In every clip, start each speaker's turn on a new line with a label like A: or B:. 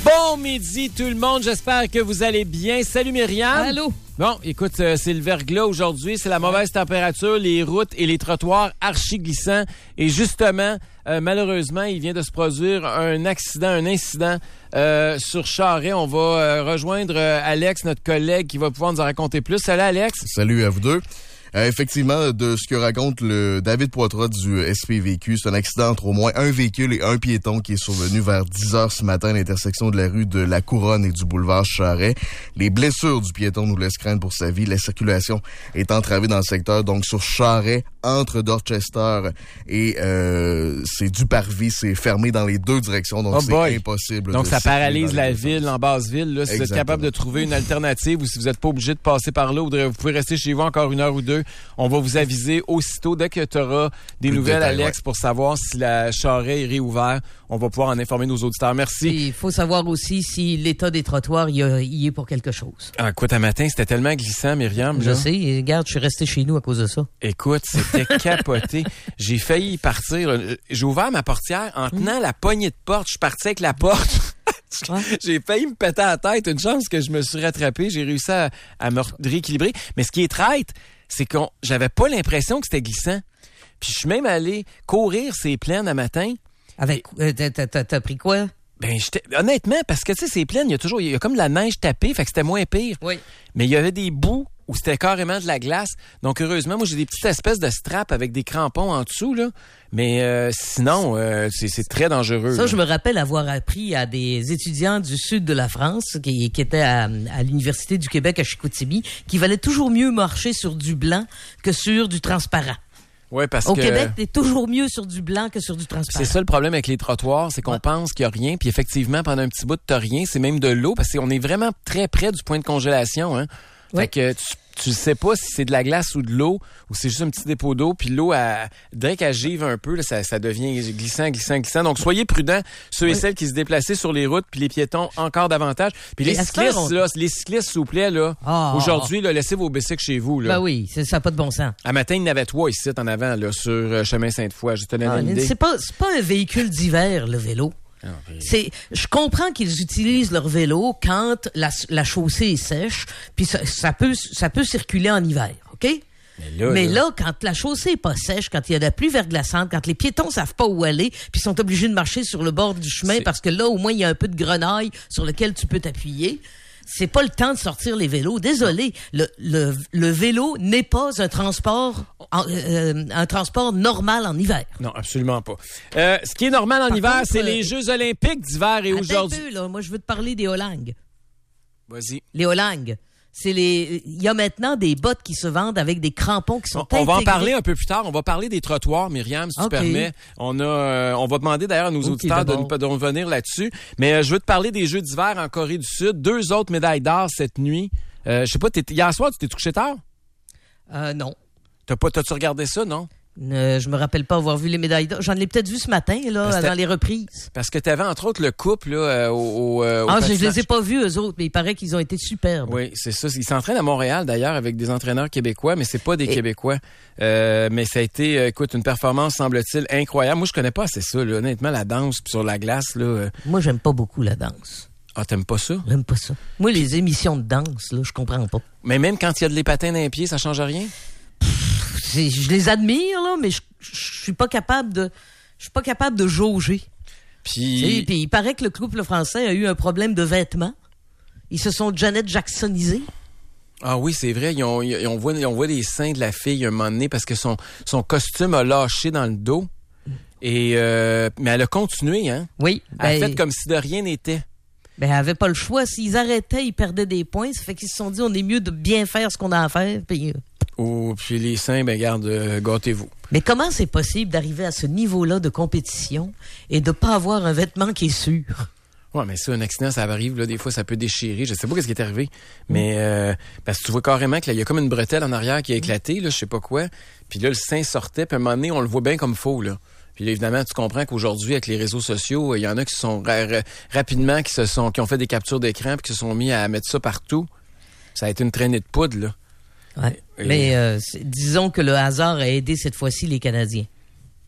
A: Bon midi tout le monde, j'espère que vous allez bien. Salut Myriam.
B: Allô.
A: Bon, écoute, c'est le verglas aujourd'hui, c'est la mauvaise température, les routes et les trottoirs archi glissants. Et justement, malheureusement, il vient de se produire un incident sur Charest. On va rejoindre Alex, notre collègue, qui va pouvoir nous en raconter plus. Salut Alex.
C: Salut à vous deux. Effectivement, de ce que raconte le David Poitras du SPVQ, c'est un accident entre au moins un véhicule et un piéton qui est survenu vers 10h ce matin à l'intersection de la rue de la Couronne et du boulevard Charest. Les blessures du piéton nous laissent craindre pour sa vie. La circulation est entravée dans le secteur, donc sur Charest, entre Dorchester et c'est du parvis, c'est fermé dans les deux directions, donc c'est impossible.
A: Donc ça paralyse la ville, en basse ville. Là, si vous êtes capable de trouver une alternative ou si vous n'êtes pas obligé de passer par là, vous pouvez rester chez vous encore une heure ou deux. On va vous aviser aussitôt dès que tu auras des nouvelles, Alex, pour savoir si la Charest est réouverte. On va pouvoir en informer nos auditeurs. Merci.
B: Il faut savoir aussi si l'état des trottoirs y est pour quelque chose.
A: Ah, écoute, un matin, c'était tellement glissant, Myriam.
B: Je sais. Regarde, je suis resté chez nous à cause de ça.
A: Écoute, c'était capoté. J'ai failli partir. J'ai ouvert ma portière en tenant la poignée de porte. Je suis parti avec la porte. Ouais. J'ai failli me péter la tête. Une chance que je me suis rattrapé. J'ai réussi à me rééquilibrer. Mais ce qui est traite, c'est que j'avais pas l'impression que c'était glissant. Puis je suis même allé courir ces plaines à matin.
B: Avec t'as pris quoi?
A: Ben honnêtement, parce que tu sais, ces plaines, il y a comme de la neige tapée, fait que c'était moins pire.
B: Oui.
A: Mais il y avait des bouts où c'était carrément de la glace. Donc heureusement, moi j'ai des petites espèces de straps avec des crampons en dessous là. Mais sinon, c'est très dangereux.
B: Ça, là. Je me rappelle avoir appris à des étudiants du sud de la France qui étaient à l'Université du Québec à Chicoutimi qu'il valait toujours mieux marcher sur du blanc que sur du transparent.
A: Ouais, parce
B: Au
A: que...
B: Québec, t'es toujours mieux sur du blanc que sur du transparent.
A: C'est ça le problème avec les trottoirs, c'est qu'on pense qu'il y a rien, puis effectivement, pendant un petit bout, t'as rien, c'est même de l'eau, parce qu'on est vraiment très près du point de congélation, hein.
B: Ouais.
A: Fait que tu sais pas si c'est de la glace ou de l'eau, ou c'est juste un petit dépôt d'eau, puis l'eau, dès qu'elle give un peu, là, ça devient glissant. Donc, soyez prudents, ceux et celles qui se déplaçaient sur les routes, puis les piétons encore davantage. Puis les cyclistes, là, s'il vous plaît, là, aujourd'hui, là, laissez vos bicycles chez vous, là.
B: Ben oui, ça n'a pas de bon sens.
A: À matin, il y en avait 3 ici, en avant, là, sur Chemin Sainte-Foy. Je te donne une idée.
B: C'est pas un véhicule d'hiver, le vélo. Je comprends qu'ils utilisent leur vélo quand la chaussée est sèche, puis ça peut circuler en hiver, OK? Mais là, quand la chaussée est pas sèche, quand il y a de la pluie verglaçante, quand les piétons savent pas où aller, puis sont obligés de marcher sur le bord du chemin parce que là, au moins, il y a un peu de grenaille sur lequel tu peux t'appuyer. C'est pas le temps de sortir les vélos. Désolé, le vélo n'est pas un transport normal en hiver.
A: Non, absolument pas. Ce qui est normal en hiver, c'est les Jeux olympiques d'hiver et aujourd'hui.
B: Un peu, là. Moi, je veux te parler des Holangues.
A: Vas-y.
B: Les Holangues. Il y a maintenant des bottes qui se vendent avec des crampons qui sont intégrés.
A: On va en parler un peu plus tard. On va parler des trottoirs, Myriam, si tu permets. On va demander d'ailleurs à nos auditeurs de revenir là-dessus. Mais je veux te parler des Jeux d'hiver en Corée du Sud. 2 autres médailles d'or cette nuit. Je sais pas, hier soir, tu t'es couché tard?
B: Non.
A: T'as-tu regardé ça, non?
B: Je me rappelle pas avoir vu les médailles d'or. J'en ai peut-être vu ce matin, là, dans les reprises.
A: Parce que t'avais, entre autres, le couple, là, au
B: je les ai pas vus, eux autres, mais il paraît qu'ils ont été superbes.
A: Oui, c'est ça. Ils s'entraînent à Montréal, d'ailleurs, avec des entraîneurs québécois, mais c'est pas des Québécois. Mais ça a été, écoute, une performance, semble-t-il, incroyable. Moi, je connais pas assez ça, là. Honnêtement, la danse sur la glace, là.
B: Moi, j'aime pas beaucoup la danse.
A: Ah, t'aimes pas ça?
B: J'aime pas ça. Moi, les émissions de danse, là, je comprends pas.
A: Mais même quand il y a de les patins dans les pieds, ça change rien?
B: Je les admire, là, mais je suis pas capable de jauger. Puis il paraît que le couple français a eu un problème de vêtements. Ils se sont Janet Jacksonisés.
A: Ah oui, c'est vrai. On voit les seins de la fille un moment donné parce que son costume a lâché dans le dos. Mais elle a continué, hein?
B: Oui.
A: Elle a fait comme si de rien n'était.
B: Ben, elle avait pas le choix. S'ils arrêtaient, ils perdaient des points. Ça fait qu'ils se sont dit, on est mieux de bien faire ce qu'on a à faire. Puis
A: les seins, ben garde, gâtez-vous.
B: Mais comment c'est possible d'arriver à ce niveau-là de compétition et de pas avoir un vêtement qui est sûr?
A: Ouais, mais ça, un accident, ça arrive, là, des fois, ça peut déchirer. Je sais pas ce qui est arrivé. Mais, parce que tu vois carrément qu'il y a comme une bretelle en arrière qui a éclaté, là, je sais pas quoi. Puis là, le sein sortait, puis à un moment donné, on le voit bien comme faux, là. Puis là, évidemment, tu comprends qu'aujourd'hui, avec les réseaux sociaux, il y en a qui sont rapidement, qui ont fait des captures d'écran puis qui se sont mis à mettre ça partout. Ça a été une traînée de poudre, là.
B: Ouais. Mais disons que le hasard a aidé cette fois-ci les Canadiens.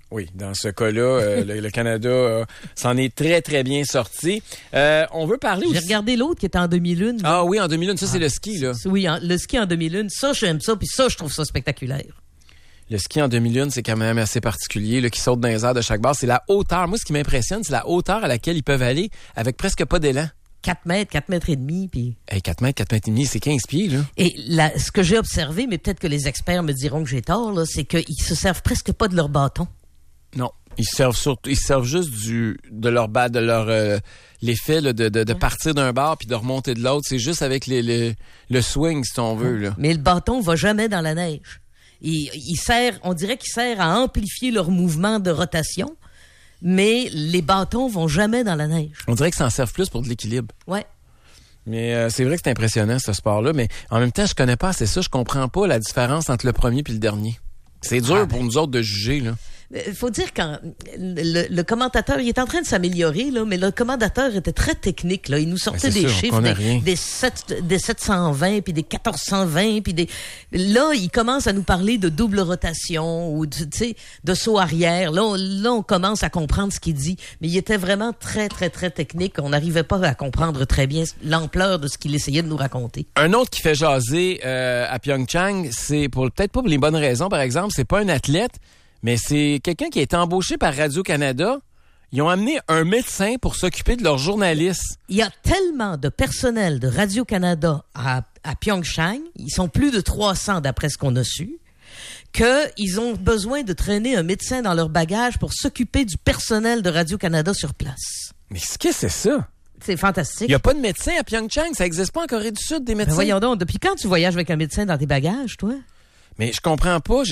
A: Oui, dans ce cas-là, le Canada s'en est très, très bien sorti. On veut parler aussi...
B: J'ai regardé l'autre qui était en demi-lune.
A: Ah oui, en demi-lune. Ça, c'est le ski, là.
B: Oui, le ski en demi-lune. Ça, j'aime ça. Puis ça, je trouve ça spectaculaire.
A: Le ski en demi-lune, c'est quand même assez particulier, là, qui saute dans les airs de chaque barre. C'est la hauteur. Moi, ce qui m'impressionne, c'est la hauteur à laquelle ils peuvent aller avec presque pas d'élan.
B: 4 mètres et demi. Puis...
A: Hey, 4 mètres et demi, c'est 15 pieds, là.
B: Et ce que j'ai observé, mais peut-être que les experts me diront que j'ai tort, là, c'est qu'ils se servent presque pas de leur bâton.
A: Non. Ils servent juste de leur l'effet là, de partir d'un bar puis de remonter de l'autre. C'est juste avec le swing, si on veut, là.
B: Mais le bâton va jamais dans la neige. On dirait qu'il sert à amplifier leur mouvement de rotation, mais les bâtons vont jamais dans la neige.
A: On dirait qu'ils s'en servent plus pour de l'équilibre.
B: Ouais.
A: Mais c'est vrai que c'est impressionnant, ce sport-là. Mais en même temps, je connais pas assez ça. Je comprends pas la différence entre le premier puis le dernier. C'est dur pour nous autres de juger, là.
B: Faut dire quand le commentateur, il est en train de s'améliorer là, mais le commentateur était très technique là. Il nous sortait des chiffres des 720 puis des 1420 puis là il commence à nous parler de double rotation ou tu sais de saut arrière. Là on commence à comprendre ce qu'il dit, mais il était vraiment très très très technique. On n'arrivait pas à comprendre très bien l'ampleur de ce qu'il essayait de nous raconter.
A: Un autre qui fait jaser à Pyeongchang, c'est peut-être pas pour les bonnes raisons par exemple, c'est pas un athlète. Mais c'est quelqu'un qui a été embauché par Radio-Canada. Ils ont amené un médecin pour s'occuper de leurs journalistes.
B: Il y a tellement de personnel de Radio-Canada à Pyeongchang, ils sont plus de 300 d'après ce qu'on a su, qu'ils ont besoin de traîner un médecin dans leur bagage pour s'occuper du personnel de Radio-Canada sur place.
A: Mais qu'est-ce que c'est ça?
B: C'est fantastique.
A: Il n'y a pas de médecin à Pyeongchang, ça n'existe pas en Corée du Sud, des médecins.
B: Ben voyons donc, depuis quand tu voyages avec un médecin dans tes bagages, toi?
A: Mais je comprends pas.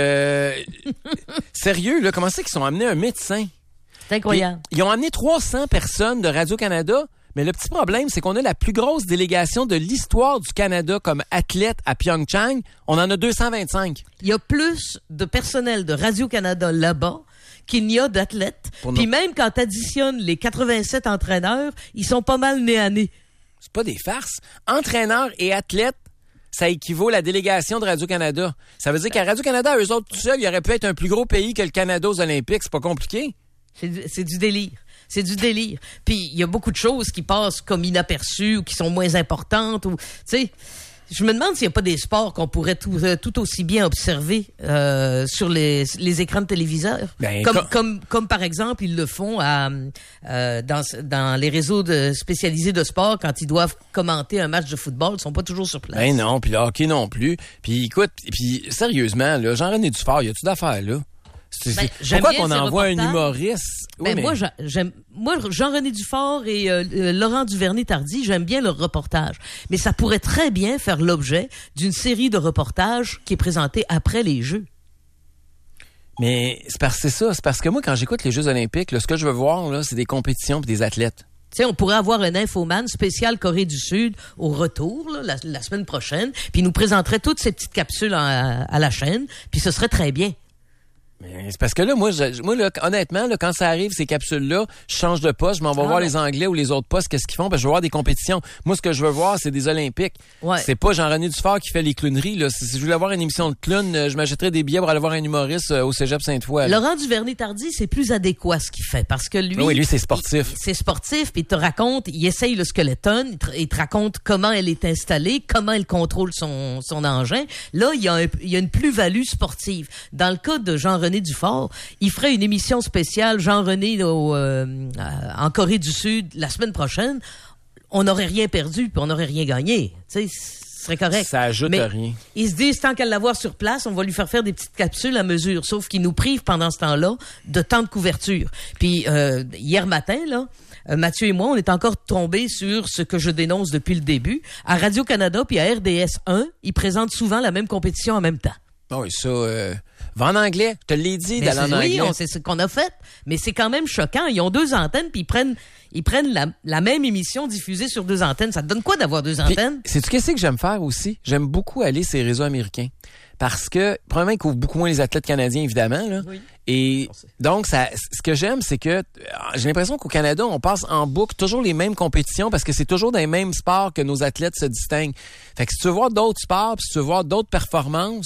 A: Sérieux, là, comment c'est qu'ils ont amené un médecin?
B: C'est incroyable.
A: Ils ont amené 300 personnes de Radio-Canada, mais le petit problème, c'est qu'on a la plus grosse délégation de l'histoire du Canada comme athlète à Pyeongchang. On en a 225.
B: Il y a plus de personnel de Radio-Canada là-bas qu'il n'y a d'athlètes. Puis même quand tu additionnes les 87 entraîneurs, ils sont pas mal nez à nez.
A: C'est pas des farces. Entraîneurs et athlètes, ça équivaut à la délégation de Radio-Canada. Ça veut dire qu'à Radio-Canada, eux autres tout seuls, il aurait pu être un plus gros pays que le Canada aux Olympiques. C'est pas compliqué.
B: C'est du délire. C'est du délire. Puis il y a beaucoup de choses qui passent comme inaperçues ou qui sont moins importantes. Ou, tu sais, je me demande s'il n'y a pas des sports qu'on pourrait tout aussi bien observer sur les écrans de téléviseurs. Ben, comme par exemple, ils le font dans les réseaux spécialisés de sport quand ils doivent commenter un match de football. Ils sont pas toujours sur place.
A: Ben non, puis le hockey non plus. Puis écoute, puis sérieusement, là, Jean-René Dufort, y a-tu d'affaires là? Pourquoi qu'on envoie un humoriste?
B: Ben oui, moi, Jean-René Dufort et Laurent Duvernay-Tardy, j'aime bien leur reportage. Mais ça pourrait très bien faire l'objet d'une série de reportages qui est présentée après les Jeux.
A: Mais c'est parce que moi, quand j'écoute les Jeux olympiques, là, ce que je veux voir, là, c'est des compétitions et des athlètes.
B: Tu sais, on pourrait avoir un infoman spécial Corée du Sud au retour là, la semaine prochaine, puis il nous présenterait toutes ces petites capsules à la chaîne, puis ce serait très bien.
A: Mais c'est parce que là, moi là, honnêtement, là, quand ça arrive, ces capsules-là, je change de poste, je m'en vais voir les Anglais ou les autres postes, qu'est-ce qu'ils font, parce que je veux voir des compétitions. Moi, ce que je veux voir, c'est des Olympiques. Ouais. C'est pas Jean-René Dufort qui fait les clowneries, là. Si je voulais avoir une émission de clown, je m'achèterais des billets pour aller voir un humoriste au Cégep Sainte-Foy.
B: Laurent Duvernay-Tardy, c'est plus adéquat ce qu'il fait, parce que lui...
A: Oui, lui, c'est sportif.
B: C'est sportif, puis il te raconte, il essaye le skeleton, il te raconte comment elle est installée, comment elle contrôle son engin. Là, il y a une plus-value sportive. Dans le cas de Jean-René Dufort, il ferait une émission spéciale Jean-René en Corée du Sud la semaine prochaine. On n'aurait rien perdu puis on n'aurait rien gagné. Tu sais, ce serait correct.
A: Ça ajoute
B: mais
A: à rien.
B: Ils se disent, tant qu'à l'avoir sur place, on va lui faire des petites capsules à mesure. Sauf qu'ils nous privent pendant ce temps-là de temps de couverture. Puis hier matin, là, Mathieu et moi, on est encore tombés sur ce que je dénonce depuis le début. À Radio-Canada puis à RDS 1, ils présentent souvent la même compétition en même temps.
A: Oui, ça... va en anglais, je te l'ai dit d'aller en anglais.
B: Oui, c'est ce qu'on a fait, mais c'est quand même choquant. Ils ont 2 antennes, puis ils prennent la même émission diffusée sur 2 antennes. Ça te donne quoi d'avoir 2 antennes?
A: Sais-tu qu'est-ce que j'aime faire aussi? J'aime beaucoup aller sur les réseaux américains. Parce que, premièrement, ils couvrent beaucoup moins les athlètes canadiens, évidemment. Là. Oui. Et donc, ce que j'aime, c'est que j'ai l'impression qu'au Canada, on passe en boucle toujours les mêmes compétitions parce que c'est toujours dans les mêmes sports que nos athlètes se distinguent. Fait que si tu veux voir d'autres sports, puis si tu veux voir d'autres performances,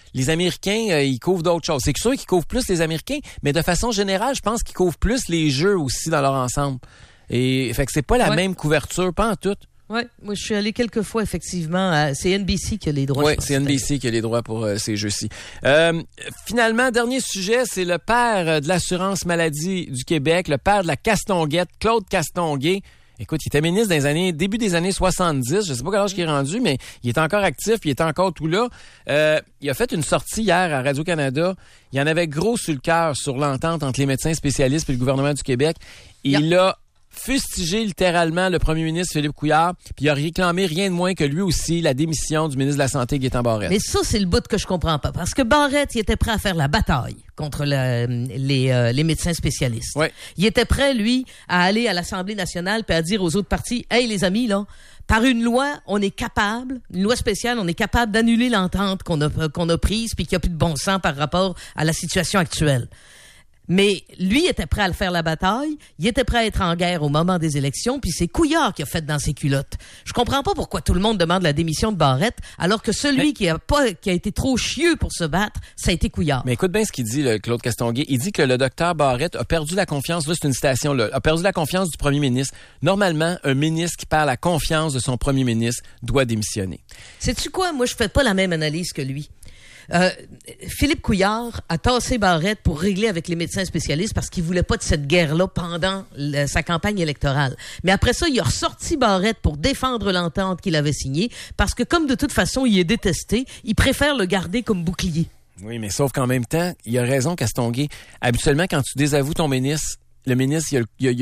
A: les Américains, ils couvrent d'autres choses. C'est sûr qu'ils couvrent plus les Américains, mais de façon générale, je pense qu'ils couvrent plus les jeux aussi dans leur ensemble. Et fait que c'est pas la même couverture, pas en tout.
B: Oui, moi je suis allé quelques fois, effectivement. C'est NBC qui a les droits.
A: Oui, c'est NBC qui a les droits pour ces jeux-ci. Finalement, dernier sujet, c'est le père de l'assurance maladie du Québec, le père de la Castonguette, Claude Castonguay. Écoute, il était ministre début des années 70. Je sais pas quel âge il est rendu, mais il est encore actif, puis il est encore tout là. Il a fait une sortie hier à Radio-Canada. Il en avait gros sur le cœur sur l'entente entre les médecins spécialistes et le gouvernement du Québec. Il a fustigé littéralement le premier ministre Philippe Couillard, puis il a réclamé rien de moins que lui aussi la démission du ministre de la Santé, Gaétan Barrette.
B: Mais ça, c'est le bout que je comprends pas. Parce que Barrette, il était prêt à faire la bataille contre les médecins spécialistes.
A: Ouais.
B: Il était prêt, lui, à aller à l'Assemblée nationale puis à dire aux autres partis, « Hey, les amis, là, par une loi, on est capable, une loi spéciale, on est capable d'annuler l'entente qu'on a prise puis qu'il n'y a plus de bon sens par rapport à la situation actuelle. » Mais lui était prêt à le faire la bataille, il était prêt à être en guerre au moment des élections, puis c'est Couillard qui a fait dans ses culottes. Je comprends pas pourquoi tout le monde demande la démission de Barrette, alors que celui qui a été trop chieux pour se battre, ça a été Couillard.
A: Mais écoute bien ce qu'il dit, Claude Castonguay. Il dit que le docteur Barrette a perdu la confiance, là c'est une citation, là, a perdu la confiance du premier ministre. Normalement, un ministre qui perd la confiance de son premier ministre doit démissionner.
B: Sais-tu quoi? Moi, je fais pas la même analyse que lui. Philippe Couillard a tassé Barrette pour régler avec les médecins spécialistes parce qu'il voulait pas de cette guerre-là pendant sa campagne électorale. Mais après ça, il a ressorti Barrette pour défendre l'entente qu'il avait signée parce que comme de toute façon, il est détesté, il préfère le garder comme bouclier.
A: Oui, mais sauf qu'en même temps, il a raison, Castonguay. Habituellement, quand tu désavoues ton ministre, le ministre,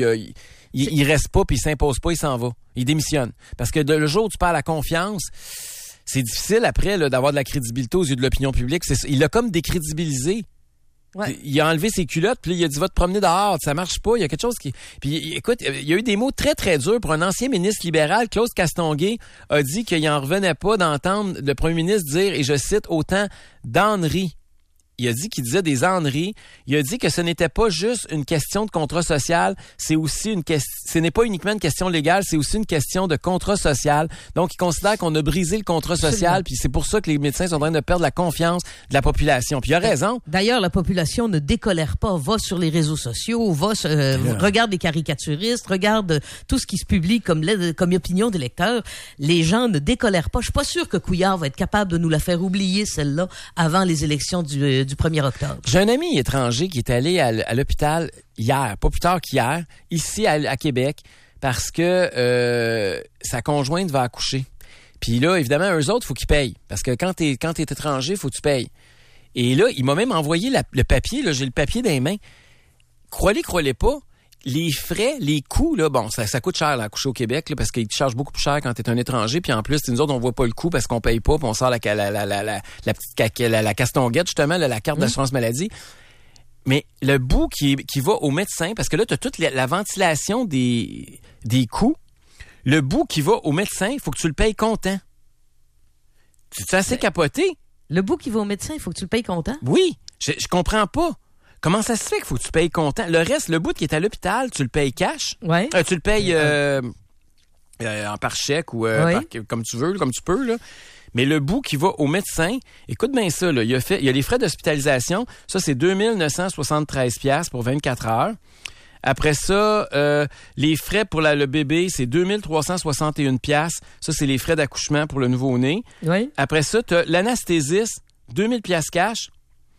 A: il reste pas puis il s'impose pas, il s'en va. Il démissionne. Parce que le jour où tu perds la confiance, c'est difficile après là, d'avoir de la crédibilité aux yeux de l'opinion publique. Il l'a comme décrédibilisé. Ouais. Il a enlevé ses culottes, puis il a dit « Va te promener dehors, ça marche pas. » Il y a quelque chose qui... Puis écoute, il y a eu des mots très, très durs pour un ancien ministre libéral. Claude Castonguay a dit qu'il n'en revenait pas d'entendre le premier ministre dire, et je cite, autant d'âneries. Il a dit qu'il disait des âneries. Il a dit que ce n'était pas juste une question de contrat social, c'est aussi ce n'est pas uniquement une question légale, c'est aussi une question de contrat social. Donc, il considère qu'on a brisé le contrat social, puis c'est pour ça que les médecins sont en train de perdre la confiance de la population. Puis il a raison.
B: D'ailleurs, la population ne décolère pas, va sur les réseaux sociaux, regarde des caricaturistes, regarde tout ce qui se publie comme opinion des lecteurs. Les gens ne décolèrent pas. Je suis pas sûr que Couillard va être capable de nous la faire oublier, celle-là, avant les élections du 1er octobre.
A: J'ai un ami étranger qui est allé à l'hôpital hier, pas plus tard qu'hier, ici à Québec, parce que sa conjointe va accoucher. Puis là, évidemment, eux autres, faut qu'ils payent. Parce que quand t'es étranger, faut que tu payes. Et là, il m'a même envoyé le papier, là, j'ai le papier dans les mains. Croyez pas, les frais, les coûts, là, bon, ça coûte cher, là, accoucher au Québec, là, parce qu'ils te chargent beaucoup plus cher quand t'es un étranger, puis en plus, nous autres, on voit pas le coût parce qu'on paye pas, puis on sort la castonguette, justement, là, la carte d'assurance maladie. Mais le bout qui va au médecin, parce que là, t'as toute la ventilation des coûts, le bout qui va au médecin, il faut que tu le payes comptant. C'est assez capoté?
B: Le bout qui va au médecin, il faut que tu le payes comptant?
A: Oui, je comprends pas. Comment ça se fait qu'il faut que tu payes comptant? Le reste, le bout qui est à l'hôpital, tu le payes cash.
B: Ouais.
A: Tu le payes par chèque ou comme tu veux, comme tu peux, là. Mais le bout qui va au médecin, écoute bien ça, là, il y a les frais d'hospitalisation. Ça, c'est 2973 $ pour 24 heures. Après ça, les frais pour le bébé, c'est 2361 $. Ça, c'est les frais d'accouchement pour le nouveau-né.
B: Oui.
A: Après ça, tu as l'anesthésiste, 2000 $ cash.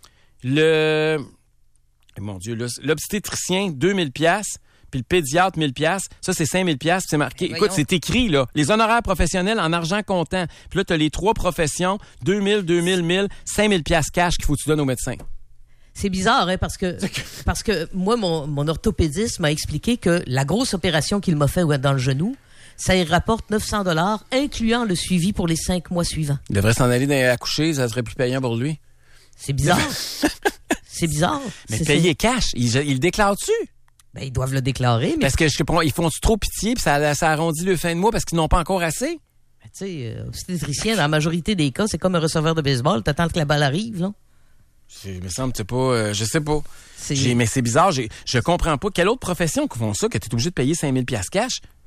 A: Mon Dieu, là, l'obstétricien, 2000 $, puis le pédiatre, 1000 $. Ça, c'est 5000 $, c'est marqué. Écoute, c'est écrit, là. Les honoraires professionnels en argent comptant. Puis là, tu as les 3 professions, 2000, 1000, 5000 $ cash qu'il faut que tu donnes au médecin.
B: C'est bizarre, hein, parce que moi, mon orthopédiste m'a expliqué que la grosse opération qu'il m'a fait dans le genou, ça y rapporte 900 $, incluant le suivi pour les 5 mois suivants.
A: Il devrait s'en aller accoucher, ça serait plus payant pour lui.
B: C'est bizarre. C'est bizarre.
A: Mais payer cash, ils le déclarent-tu?
B: Ben, ils doivent le déclarer. Mais...
A: Parce que ils font-tu trop pitié puis ça arrondit le fin de mois parce qu'ils n'ont pas encore assez?
B: Ben, tu sais, obstétricien, dans la majorité des cas, c'est comme un receveur de baseball. T'attends que la balle arrive, là.
A: Il me semble que c'est pas... je sais pas. Mais c'est bizarre. Je comprends pas. Quelle autre profession qui font ça que t'es obligé de payer 5000 $ cash?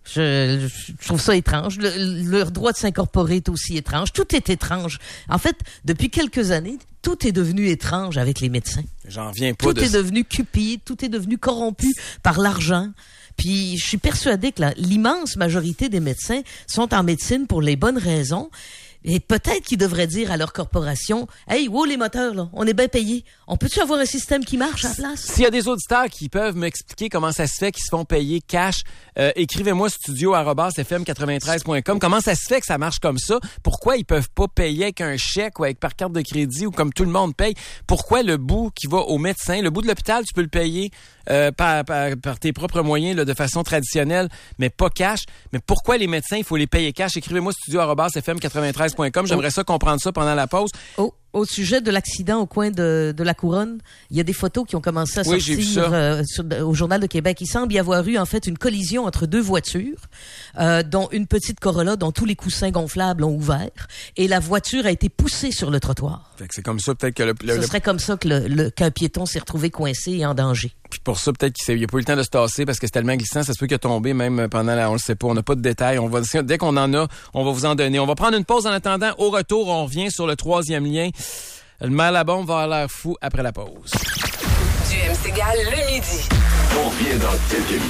B: Je trouve ça étrange. Leur droit de s'incorporer est aussi étrange. Tout est étrange. En fait, depuis quelques années, tout est devenu étrange avec les médecins.
A: J'en reviens pas
B: Tout est devenu cupide, tout est devenu corrompu par l'argent. Puis je suis persuadé que l'immense majorité des médecins sont en médecine pour les bonnes raisons. Et peut-être qu'ils devraient dire à leur corporation, « Hey, wow, les moteurs, là, on est bien payés. On peut-tu avoir un système qui marche à la place? »
A: S'il y a des auditeurs qui peuvent m'expliquer comment ça se fait qu'ils se font payer cash, écrivez-moi studio@fm93.com. Comment ça se fait que ça marche comme ça? Pourquoi ils peuvent pas payer avec un chèque ou par carte de crédit ou comme tout le monde paye? Pourquoi le bout qui va au médecin, le bout de l'hôpital, tu peux le payer par tes propres moyens là, de façon traditionnelle, mais pas cash? Mais pourquoi les médecins, il faut les payer cash? Écrivez-moi studio@fm93.com. J'aimerais ça comprendre ça pendant la pause.
B: Au sujet de l'accident au coin de la Couronne, il y a des photos qui ont commencé à sortir au Journal de Québec. Il semble y avoir eu en fait une collision entre deux voitures, dont une petite Corolla dont tous les coussins gonflables ont ouvert, et la voiture a été poussée sur le trottoir.
A: Fait que c'est comme ça peut-être que
B: ce serait comme ça que qu'un piéton s'est retrouvé coincé et en danger.
A: Puis pour ça, peut-être qu'il n'a pas eu le temps de se tasser parce que c'est tellement glissant, ça se peut qu'il a tombé même pendant on le sait pas, on n'a pas de détails. Dès qu'on en a, on va vous en donner. On va prendre une pause en attendant. Au retour, on revient sur le troisième lien. Le maire Labombe va avoir l'air fou après la pause.
D: Du MC Gall le midi.
E: On revient dans quelques minutes.